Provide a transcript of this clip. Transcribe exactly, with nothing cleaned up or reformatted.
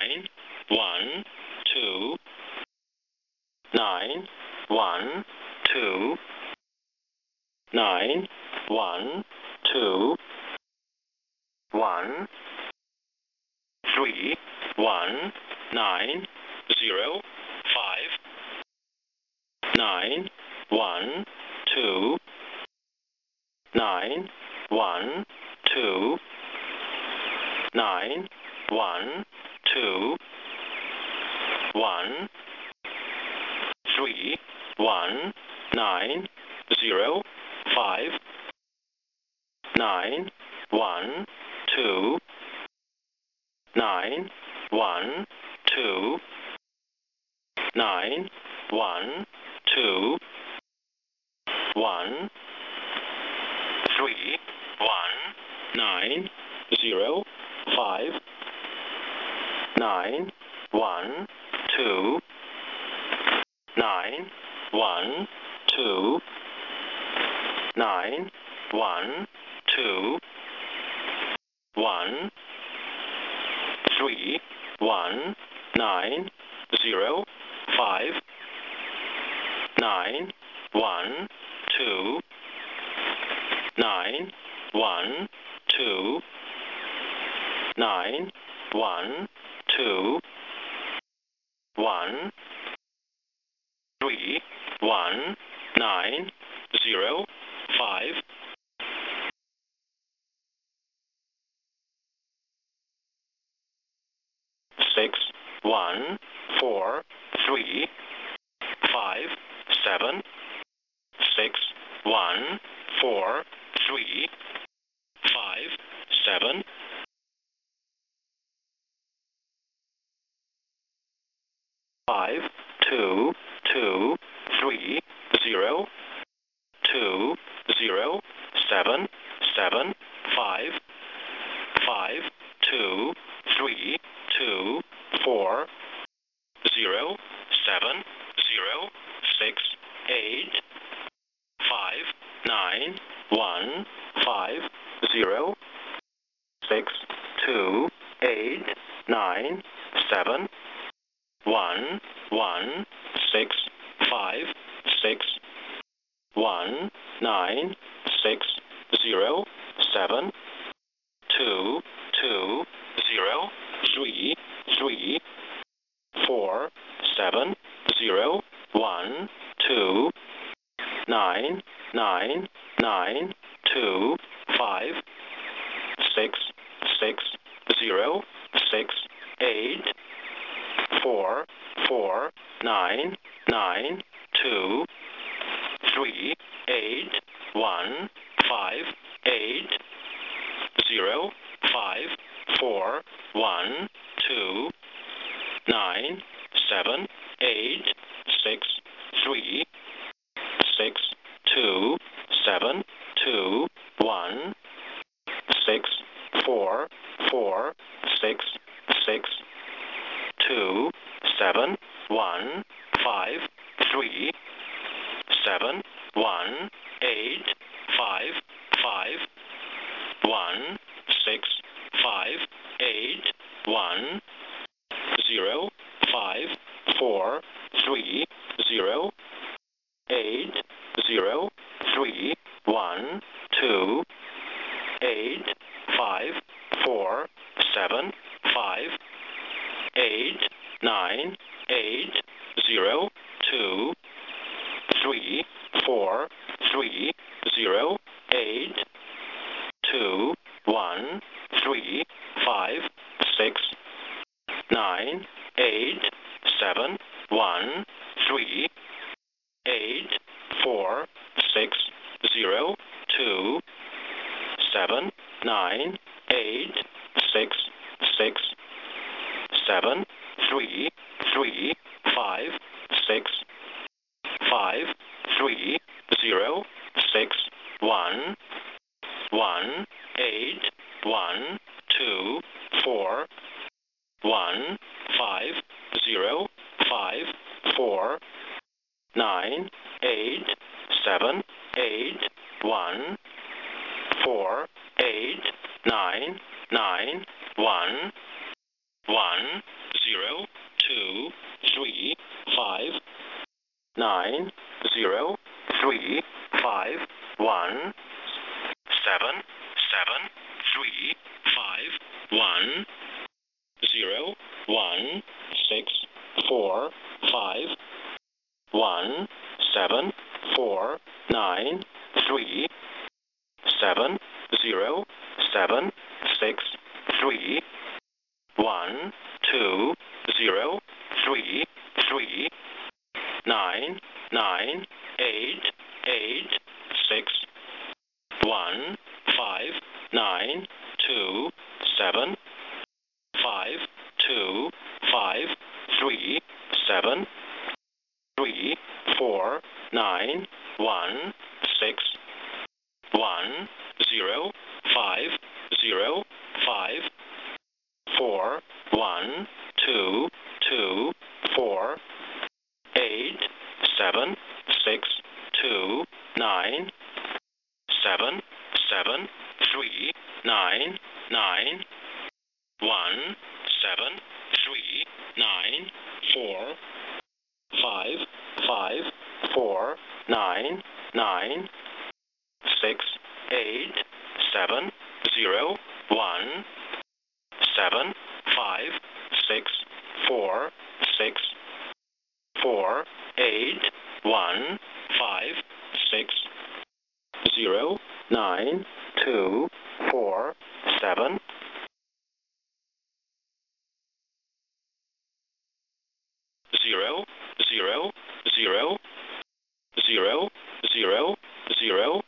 nine, one, two, nine, one, two, nine, one, two, one, three, one, nine, zero, five, nine, one, two, nine, one, two, nine, one, two, one, three, one, nine, zero, five, nine, one, two, nine, one, two, nine, one, two, one, three, one, nine, zero, five, nine, one, two, nine, one, two, nine, one, two, one, three, one, nine, zero, five, nine, one, two, nine, one, two, nine, one, two, one, three, one, nine, zero, five, six, one, four, three, five, seven, six, one, four, three, five, seven, five, two, two, three, zero, two, zero, seven, seven, five, five, two, three, two, four, zero, seven, zero, six, eight, five, nine, one, five, zero, six, two, eight, nine, seven, one, one, six, five, six, one, nine, six, zero, seven, two, two, zero, three, three, four, seven, zero, one, two, nine, nine, nine, two, five, six, six, zero, six, eight, four, four, nine, nine, two, three, eight, one, five, eight, zero, five, four, one, two, nine, seven, eight, six, three, six, two, seven, two, one, six, four, four, six, six, two, seven, one, five, three, seven, one, eight, five, five, one, six, five, eight, one, zero, five, four, three, zero, eight, zero, three, one, two, eight, five, four, seven, five, eight, nine, eight, zero, two, three, four, three, zero, eight, two, one, three, five, six, nine, eight, seven, one, three, eight, four, six, zero, two, seven, nine, eight, six, six, seven, three, three, five, six, five, three, zero, six, one, one, eight, one, two, four, one, five, zero, five, four, nine, eight, seven, eight, one, four, eight, nine, nine, one, one, zero, two, three, five, nine, zero, three, five, one, seven, seven, three, five, one, zero, one, six, four, five, one, seven, four, nine, three, seven, zero, seven, six, three, one, two, zero, three, three, nine, nine, eight, eight, six, one, five, nine, two, seven, five, two, five, three, seven, three, four, nine, one, six, one, zero, five, zero, five, four, one, two, two, four, eight, seven, six, two, nine, seven, seven, three, nine, nine, one, seven, three, nine, four, five, five, four, nine, nine, six, eight, seven, zero, one, seven, five, six, four, six, four, eight, one, five, six, zero, nine, two, four, seven, zero, zero, zero, zero, zero, zero,